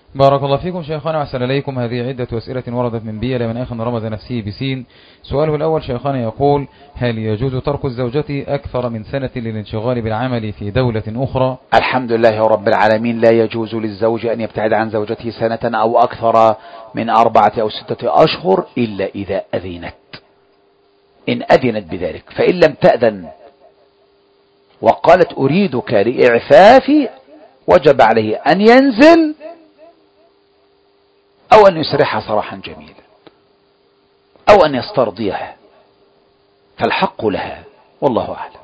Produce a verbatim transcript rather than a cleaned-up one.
بارك الله فيكم شيخنا وأحسن إليكم. هذه عدة أسئلة وردت من بيئة من أخ رمز نفسه بسين. سؤاله الأول شيخنا يقول: هل يجوز ترك الزوجة أكثر من سنة للانشغال بالعمل في دولة أخرى؟ الحمد لله رب العالمين، لا يجوز للزوج أن يبتعد عن زوجته سنة أو أكثر من أربعة أو ستة أشهر إلا إذا أذنت، إن أذنت بذلك. فإن لم تأذن وقالت أريدك لإعفافي، وجب عليه أن ينزل أو أن يسرحها صراحا جميلا أو أن يسترضيها، فالحق لها والله أعلم.